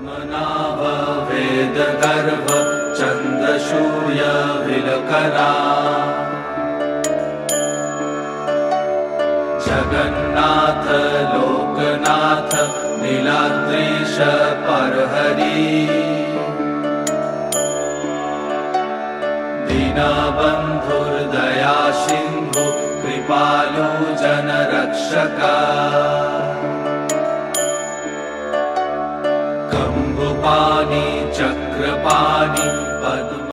पद्मनाभ वेद गर्भ चंद्रशूय विलकरा जगन्नाथ लोकनाथ नीलाद्रीश परहरि दीनबन्धुर्दया सिन्धु कृपालु जनरक्षका कंभुपाणि चक्रपाणि पद्म